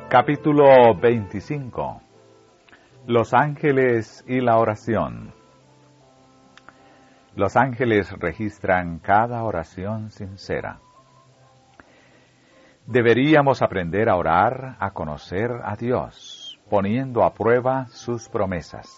Capítulo 25. Los ángeles y la oración. Los ángeles registran cada oración sincera. Deberíamos aprender a orar, a conocer a Dios, poniendo a prueba sus promesas.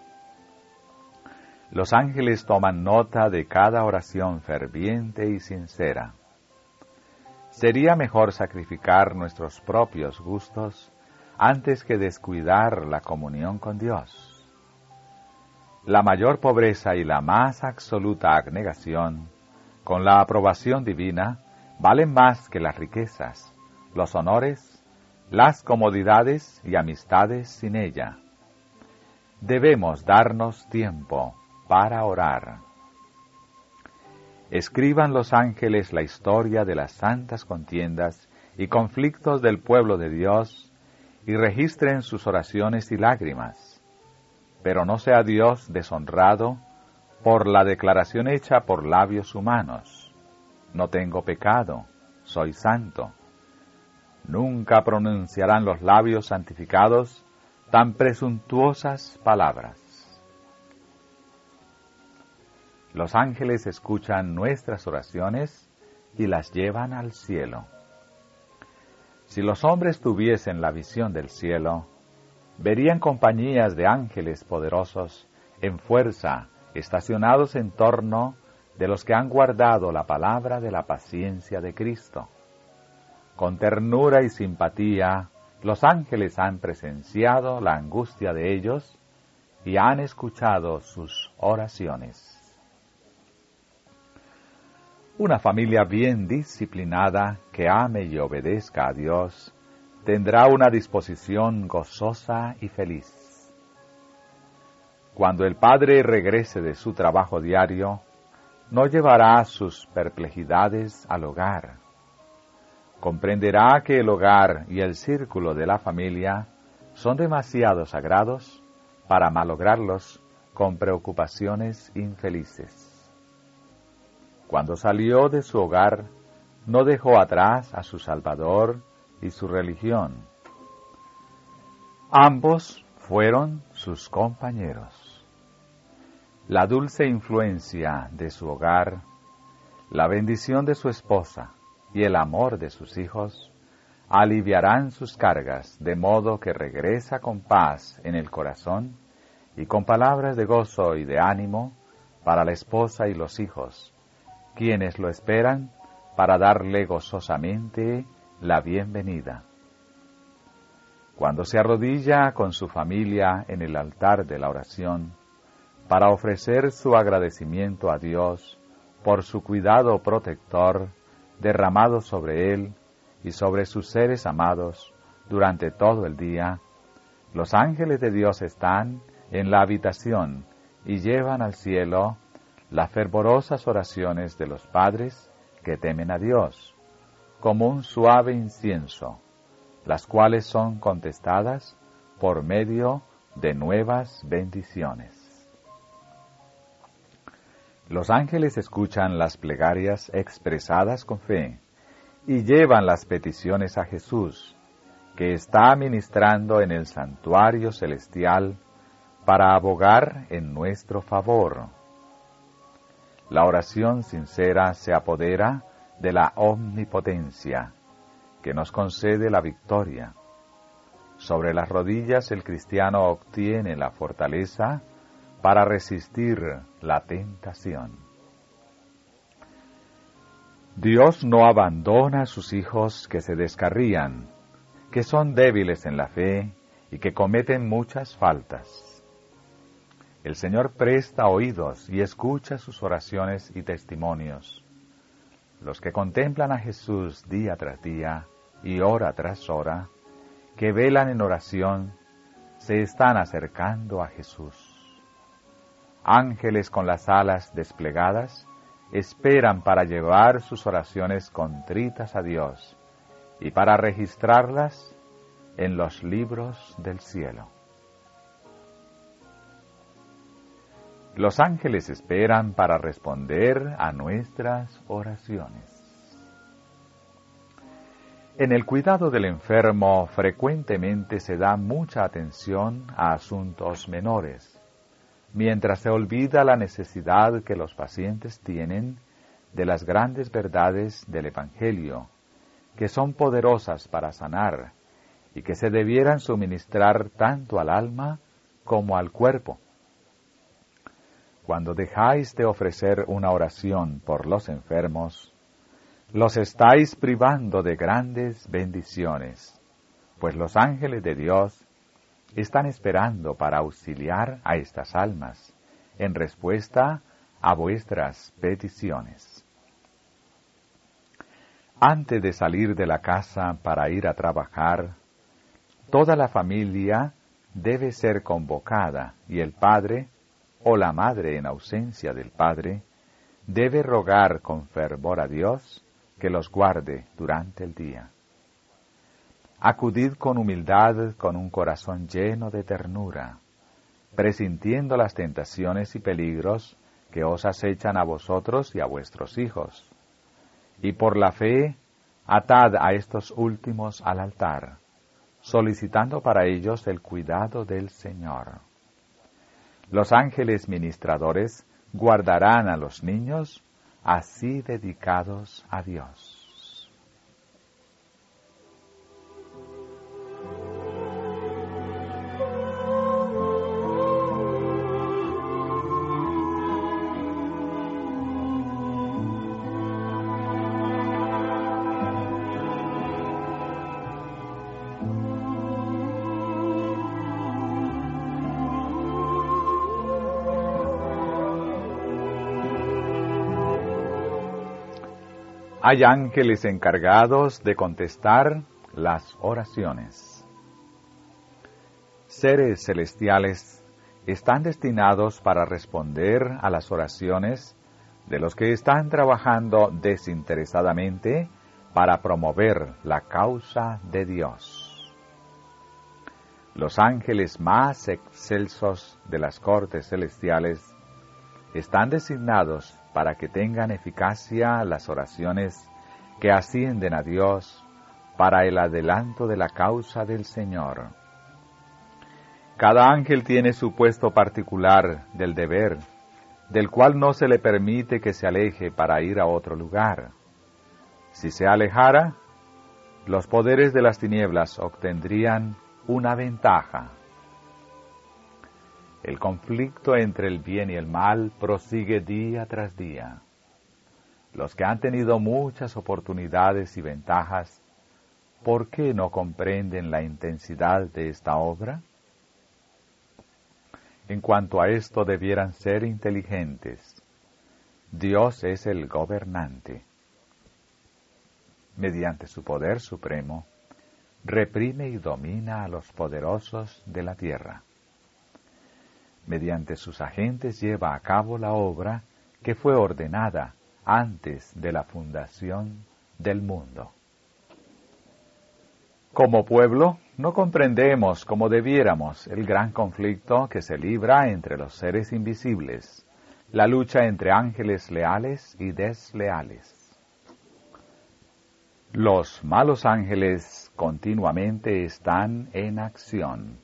Los ángeles toman nota de cada oración ferviente y sincera. Sería mejor sacrificar nuestros propios gustos antes que descuidar la comunión con Dios. La mayor pobreza y la más absoluta abnegación, con la aprobación divina, valen más que las riquezas, los honores, las comodidades y amistades sin ella. Debemos darnos tiempo para orar. Escriban los ángeles la historia de las santas contiendas y conflictos del pueblo de Dios, y registren sus oraciones y lágrimas. Pero no sea Dios deshonrado por la declaración hecha por labios humanos. No tengo pecado, soy santo. Nunca pronunciarán los labios santificados tan presuntuosas palabras. Los ángeles escuchan nuestras oraciones y las llevan al cielo. Si los hombres tuviesen la visión del cielo, verían compañías de ángeles poderosos en fuerza, estacionados en torno de los que han guardado la palabra de la paciencia de Cristo. Con ternura y simpatía, los ángeles han presenciado la angustia de ellos y han escuchado sus oraciones. Una familia bien disciplinada que ame y obedezca a Dios tendrá una disposición gozosa y feliz. Cuando el padre regrese de su trabajo diario, no llevará sus perplejidades al hogar. Comprenderá que el hogar y el círculo de la familia son demasiado sagrados para malograrlos con preocupaciones infelices. Cuando salió de su hogar, no dejó atrás a su Salvador y su religión. Ambos fueron sus compañeros. La dulce influencia de su hogar, la bendición de su esposa y el amor de sus hijos aliviarán sus cargas, de modo que regresa con paz en el corazón y con palabras de gozo y de ánimo para la esposa y los hijos, quienes lo esperan para darle gozosamente la bienvenida. Cuando se arrodilla con su familia en el altar de la oración, para ofrecer su agradecimiento a Dios por su cuidado protector derramado sobre él y sobre sus seres amados durante todo el día, los ángeles de Dios están en la habitación y llevan al cielo las fervorosas oraciones de los padres que temen a Dios, como un suave incienso, las cuales son contestadas por medio de nuevas bendiciones. Los ángeles escuchan las plegarias expresadas con fe y llevan las peticiones a Jesús, que está ministrando en el santuario celestial para abogar en nuestro favor. La oración sincera se apodera de la omnipotencia, que nos concede la victoria. Sobre las rodillas el cristiano obtiene la fortaleza para resistir la tentación. Dios no abandona a sus hijos que se descarrían, que son débiles en la fe y que cometen muchas faltas. El Señor presta oídos y escucha sus oraciones y testimonios. Los que contemplan a Jesús día tras día y hora tras hora, que velan en oración, se están acercando a Jesús. Ángeles con las alas desplegadas esperan para llevar sus oraciones contritas a Dios y para registrarlas en los libros del cielo. Los ángeles esperan para responder a nuestras oraciones. En el cuidado del enfermo frecuentemente se da mucha atención a asuntos menores, mientras se olvida la necesidad que los pacientes tienen de las grandes verdades del Evangelio, que son poderosas para sanar y que se debieran suministrar tanto al alma como al cuerpo. Cuando dejáis de ofrecer una oración por los enfermos, los estáis privando de grandes bendiciones, pues los ángeles de Dios están esperando para auxiliar a estas almas en respuesta a vuestras peticiones. Antes de salir de la casa para ir a trabajar, toda la familia debe ser convocada y el padre o la madre en ausencia del padre debe rogar con fervor a Dios que los guarde durante el día. Acudid con humildad, con un corazón lleno de ternura, presintiendo las tentaciones y peligros que os acechan a vosotros y a vuestros hijos. Y por la fe, atad a estos últimos al altar, solicitando para ellos el cuidado del Señor. Los ángeles ministradores guardarán a los niños así dedicados a Dios. Hay ángeles encargados de contestar las oraciones. Seres celestiales están destinados para responder a las oraciones de los que están trabajando desinteresadamente para promover la causa de Dios. Los ángeles más excelsos de las cortes celestiales están designados para que tengan eficacia las oraciones que ascienden a Dios para el adelanto de la causa del Señor. Cada ángel tiene su puesto particular del deber, del cual no se le permite que se aleje para ir a otro lugar. Si se alejara, los poderes de las tinieblas obtendrían una ventaja. El conflicto entre el bien y el mal prosigue día tras día. Los que han tenido muchas oportunidades y ventajas, ¿por qué no comprenden la intensidad de esta obra? En cuanto a esto debieran ser inteligentes. Dios es el gobernante. Mediante su poder supremo, reprime y domina a los poderosos de la tierra. Mediante sus agentes lleva a cabo la obra que fue ordenada antes de la fundación del mundo. Como pueblo, no comprendemos como debiéramos el gran conflicto que se libra entre los seres invisibles, la lucha entre ángeles leales y desleales. Los malos ángeles continuamente están en acción,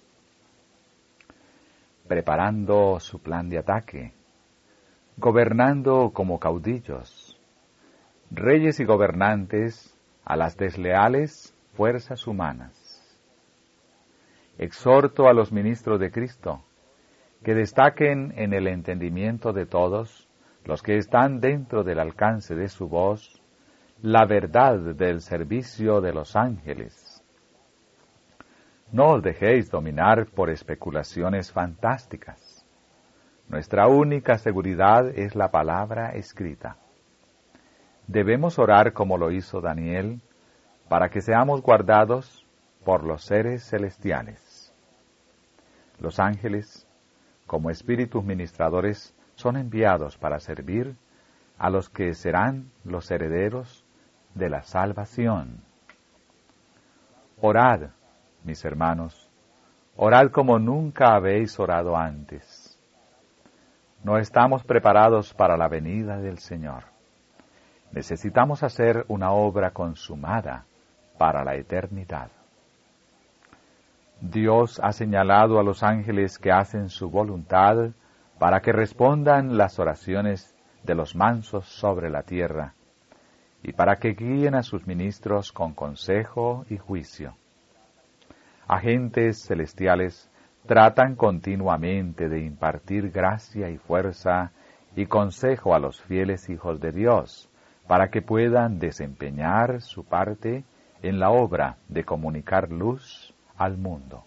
preparando su plan de ataque, gobernando como caudillos, reyes y gobernantes a las desleales fuerzas humanas. Exhorto a los ministros de Cristo que destaquen en el entendimiento de todos los que están dentro del alcance de su voz la verdad del servicio de los ángeles. No os dejéis dominar por especulaciones fantásticas. Nuestra única seguridad es la palabra escrita. Debemos orar como lo hizo Daniel, para que seamos guardados por los seres celestiales. Los ángeles, como espíritus ministradores, son enviados para servir a los que serán los herederos de la salvación. Orad, mis hermanos, orad como nunca habéis orado antes. No estamos preparados para la venida del Señor. Necesitamos hacer una obra consumada para la eternidad. Dios ha señalado a los ángeles que hacen su voluntad para que respondan las oraciones de los mansos sobre la tierra y para que guíen a sus ministros con consejo y juicio. Agentes celestiales tratan continuamente de impartir gracia y fuerza y consejo a los fieles hijos de Dios, para que puedan desempeñar su parte en la obra de comunicar luz al mundo.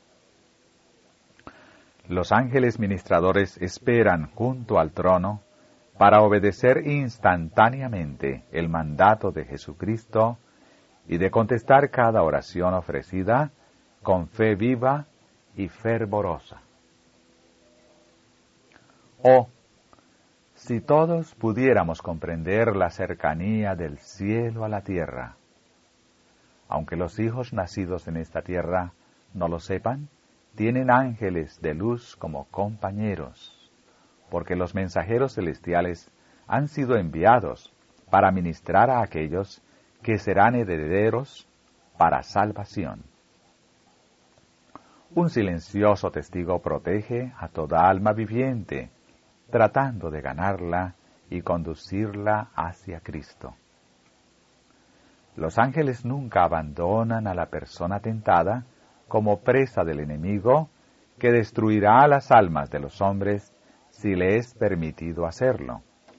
Los ángeles ministradores esperan junto al trono para obedecer instantáneamente el mandato de Jesucristo y de contestar cada oración ofrecida con fe viva y fervorosa. Oh, si todos pudiéramos comprender la cercanía del cielo a la tierra. Aunque los hijos nacidos en esta tierra no lo sepan, tienen ángeles de luz como compañeros, porque los mensajeros celestiales han sido enviados para ministrar a aquellos que serán herederos para salvación. Un silencioso testigo protege a toda alma viviente, tratando de ganarla y conducirla hacia Cristo. Los ángeles nunca abandonan a la persona tentada como presa del enemigo, que destruirá las almas de los hombres si le es permitido hacerlo.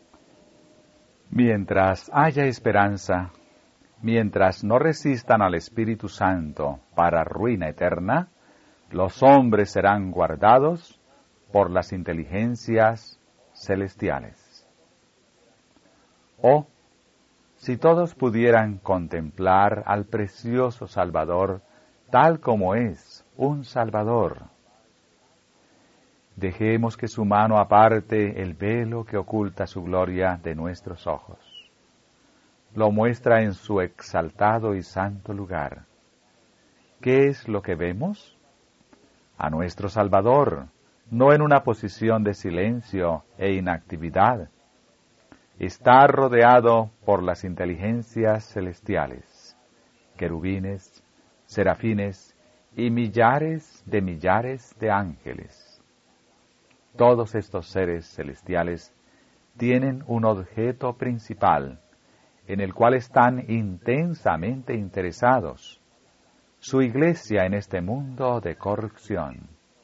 Mientras haya esperanza, mientras no resistan al Espíritu Santo para ruina eterna, los hombres serán guardados por las inteligencias celestiales. Oh, si todos pudieran contemplar al precioso Salvador tal como es un Salvador. Dejemos que su mano aparte el velo que oculta su gloria de nuestros ojos. Lo muestra en su exaltado y santo lugar. ¿Qué es lo que vemos? A nuestro Salvador, no en una posición de silencio e inactividad. Está rodeado por las inteligencias celestiales, querubines, serafines y millares de ángeles. Todos estos seres celestiales tienen un objeto principal, en el cual están intensamente interesados: su iglesia en este mundo de corrupción.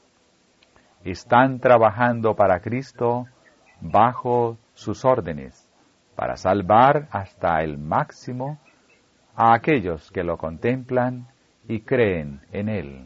Están trabajando para Cristo bajo sus órdenes, para salvar hasta el máximo a aquellos que lo contemplan y creen en Él.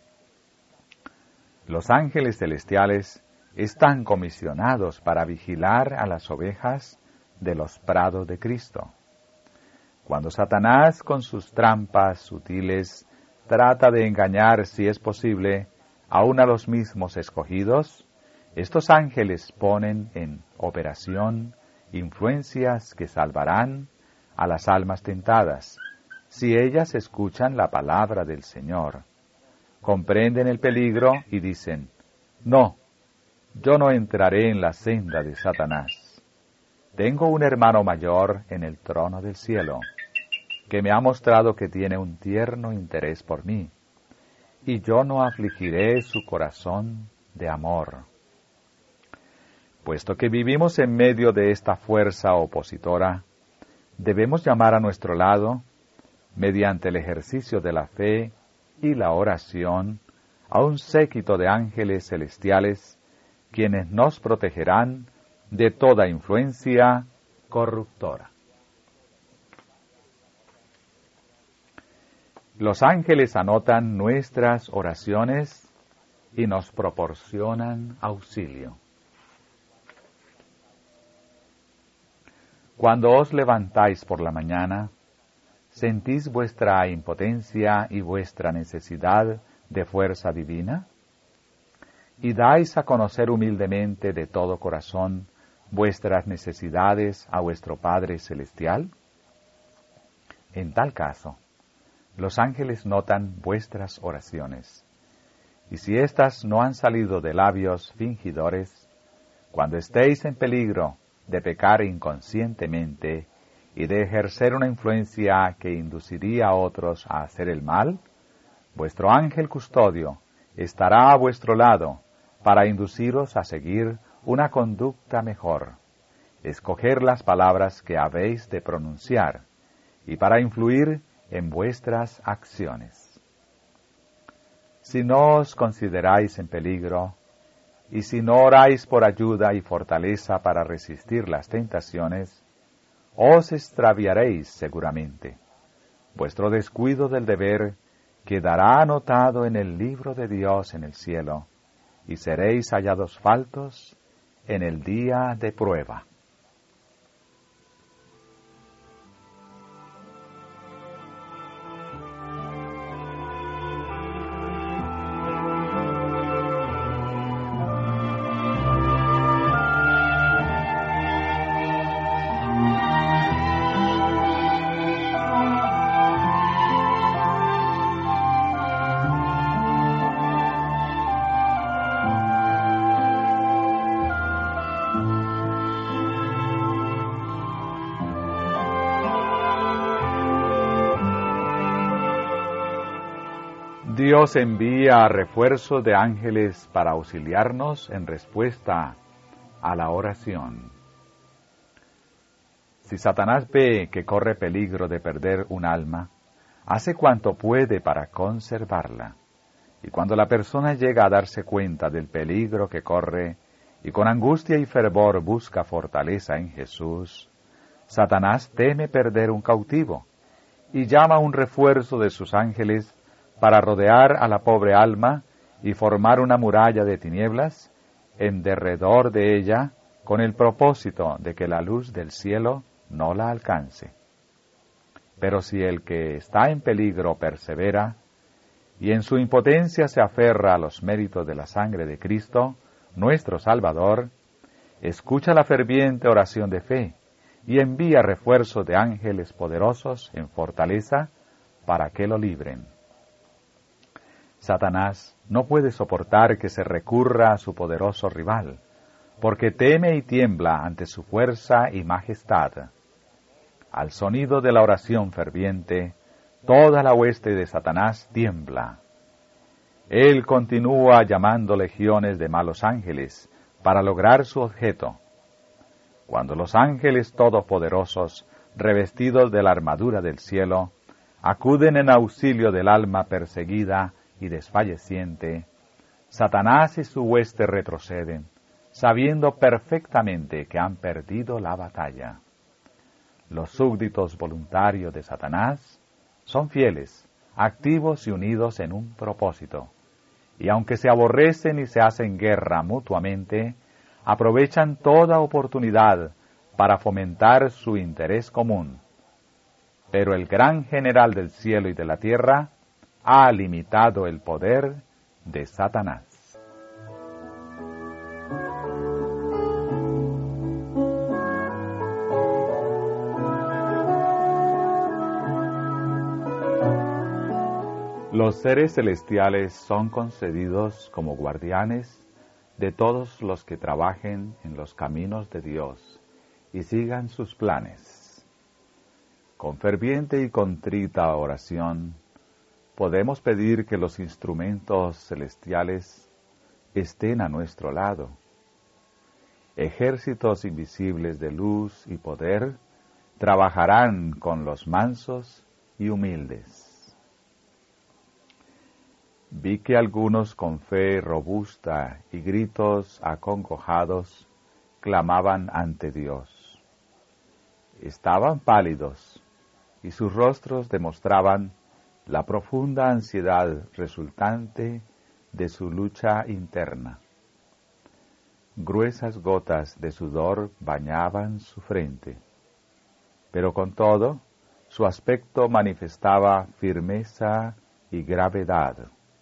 Los ángeles celestiales están comisionados para vigilar a las ovejas de los prados de Cristo. Cuando Satanás, con sus trampas sutiles, trata de engañar, si es posible, aún a los mismos escogidos, estos ángeles ponen en operación influencias que salvarán a las almas tentadas, si ellas escuchan la palabra del Señor, comprenden el peligro y dicen: no, yo no entraré en la senda de Satanás. Tengo un hermano mayor en el trono del cielo, que me ha mostrado que tiene un tierno interés por mí, y yo no afligiré su corazón de amor. Puesto que vivimos en medio de esta fuerza opositora, debemos llamar a nuestro lado, mediante el ejercicio de la fe y la oración, a un séquito de ángeles celestiales, quienes nos protegerán de toda influencia corruptora. Los ángeles anotan nuestras oraciones y nos proporcionan auxilio. Cuando os levantáis por la mañana, ¿sentís vuestra impotencia y vuestra necesidad de fuerza divina? ¿Y dais a conocer humildemente de todo corazón vuestras necesidades a vuestro Padre Celestial? En tal caso, los ángeles notan vuestras oraciones, y si éstas no han salido de labios fingidores, cuando estéis en peligro de pecar inconscientemente y de ejercer una influencia que induciría a otros a hacer el mal, vuestro ángel custodio estará a vuestro lado para induciros a seguir una conducta mejor, escoger las palabras que habéis de pronunciar y para influir en vuestras acciones. Si no os consideráis en peligro, y si no oráis por ayuda y fortaleza para resistir las tentaciones, os extraviaréis seguramente. Vuestro descuido del deber quedará anotado en el libro de Dios en el cielo, y seréis hallados faltos en el día de prueba. Dios envía refuerzos de ángeles para auxiliarnos en respuesta a la oración. Si Satanás ve que corre peligro de perder un alma, hace cuanto puede para conservarla. Y cuando la persona llega a darse cuenta del peligro que corre y con angustia y fervor busca fortaleza en Jesús, Satanás teme perder un cautivo y llama un refuerzo de sus ángeles para rodear a la pobre alma y formar una muralla de tinieblas en derredor de ella con el propósito de que la luz del cielo no la alcance. Pero si el que está en peligro persevera y en su impotencia se aferra a los méritos de la sangre de Cristo, nuestro Salvador, escucha la ferviente oración de fe y envía refuerzos de ángeles poderosos en fortaleza para que lo libren. Satanás no puede soportar que se recurra a su poderoso rival, porque teme y tiembla ante su fuerza y majestad. Al sonido de la oración ferviente, toda la hueste de Satanás tiembla. Él continúa llamando legiones de malos ángeles para lograr su objeto. Cuando los ángeles todopoderosos, revestidos de la armadura del cielo, acuden en auxilio del alma perseguida y desfalleciente, Satanás y su hueste retroceden, sabiendo perfectamente que han perdido la batalla. Los súbditos voluntarios de Satanás son fieles, activos y unidos en un propósito, y aunque se aborrecen y se hacen guerra mutuamente, aprovechan toda oportunidad para fomentar su interés común. Pero el gran general del cielo y de la tierra ha limitado el poder de Satanás. Los seres celestiales son concedidos como guardianes de todos los que trabajen en los caminos de Dios y sigan sus planes. Con ferviente y contrita oración, podemos pedir que los instrumentos celestiales estén a nuestro lado. Ejércitos invisibles de luz y poder trabajarán con los mansos y humildes. Vi que algunos con fe robusta y gritos acongojados clamaban ante Dios. Estaban pálidos y sus rostros demostraban la profunda ansiedad resultante de su lucha interna. Gruesas gotas de sudor bañaban su frente, pero con todo, su aspecto manifestaba firmeza y gravedad.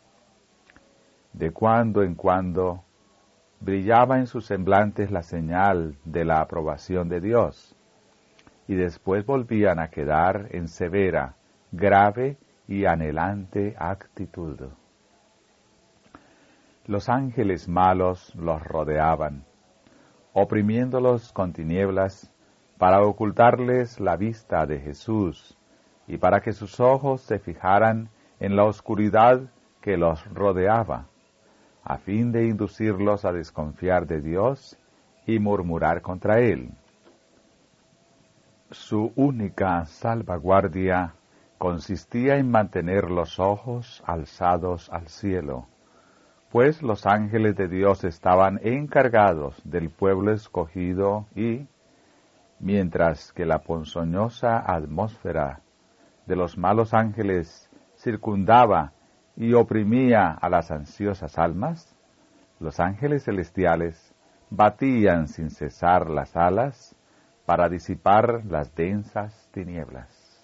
De cuando en cuando, brillaba en sus semblantes la señal de la aprobación de Dios, y después volvían a quedar en severa, grave y anhelante actitud. Los ángeles malos los rodeaban, oprimiéndolos con tinieblas para ocultarles la vista de Jesús y para que sus ojos se fijaran en la oscuridad que los rodeaba, a fin de inducirlos a desconfiar de Dios y murmurar contra Él. Su única salvaguardia consistía en mantener los ojos alzados al cielo, pues los ángeles de Dios estaban encargados del pueblo escogido y, mientras que la ponzoñosa atmósfera de los malos ángeles circundaba y oprimía a las ansiosas almas, los ángeles celestiales batían sin cesar las alas para disipar las densas tinieblas.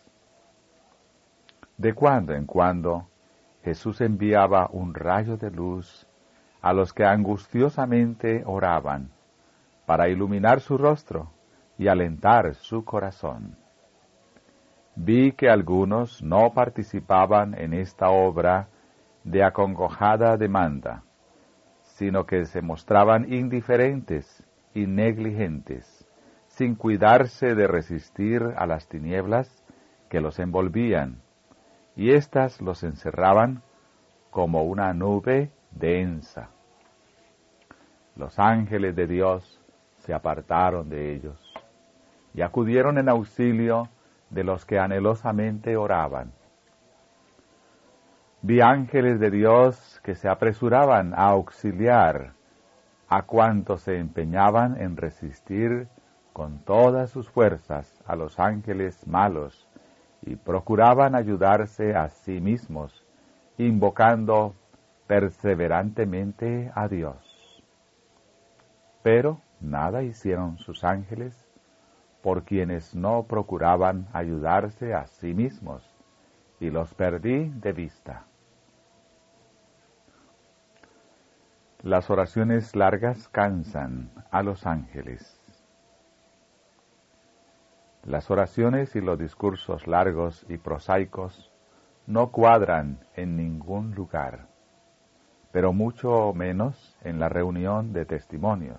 De cuando en cuando, Jesús enviaba un rayo de luz a los que angustiosamente oraban, para iluminar su rostro y alentar su corazón. Vi que algunos no participaban en esta obra de acongojada demanda, sino que se mostraban indiferentes y negligentes, sin cuidarse de resistir a las tinieblas que los envolvían, y éstas los encerraban como una nube densa. Los ángeles de Dios se apartaron de ellos y acudieron en auxilio de los que anhelosamente oraban. Vi ángeles de Dios que se apresuraban a auxiliar a cuantos se empeñaban en resistir con todas sus fuerzas a los ángeles malos y procuraban ayudarse a sí mismos, invocando perseverantemente a Dios. Pero nada hicieron sus ángeles por quienes no procuraban ayudarse a sí mismos, y los perdí de vista. Las oraciones largas cansan a los ángeles. Las oraciones y los discursos largos y prosaicos no cuadran en ningún lugar, pero mucho menos en la reunión de testimonios.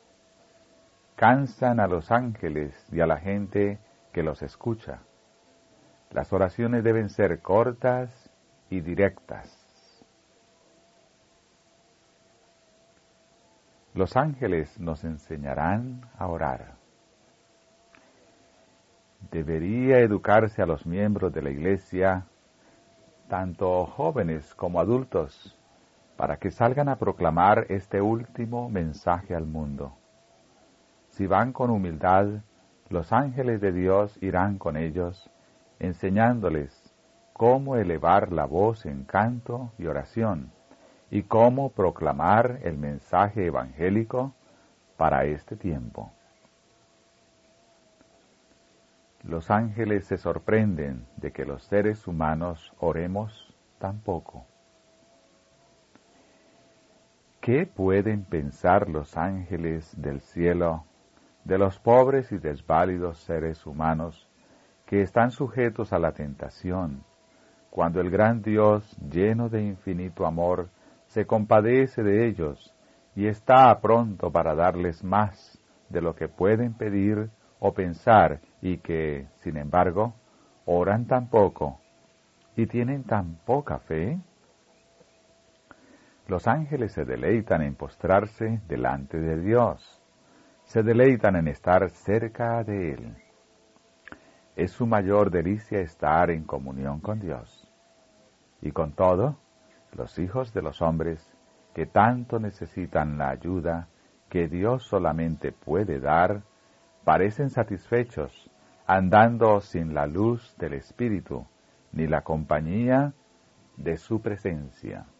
Cansan a los ángeles y a la gente que los escucha. Las oraciones deben ser cortas y directas. Los ángeles nos enseñarán a orar. Debería educarse a los miembros de la Iglesia, tanto jóvenes como adultos, para que salgan a proclamar este último mensaje al mundo. Si van con humildad, los ángeles de Dios irán con ellos, enseñándoles cómo elevar la voz en canto y oración, y cómo proclamar el mensaje evangélico para este tiempo. Los ángeles se sorprenden de que los seres humanos oremos tan poco. ¿Qué pueden pensar los ángeles del cielo de los pobres y desválidos seres humanos que están sujetos a la tentación, cuando el gran Dios, lleno de infinito amor, se compadece de ellos y está pronto para darles más de lo que pueden pedir o pensar, y que, sin embargo, oran tan poco y tienen tan poca fe? Los ángeles se deleitan en postrarse delante de Dios, se deleitan en estar cerca de Él. Es su mayor delicia estar en comunión con Dios. Y con todo, los hijos de los hombres, que tanto necesitan la ayuda que Dios solamente puede dar, parecen satisfechos, andando sin la luz del Espíritu, ni la compañía de su presencia.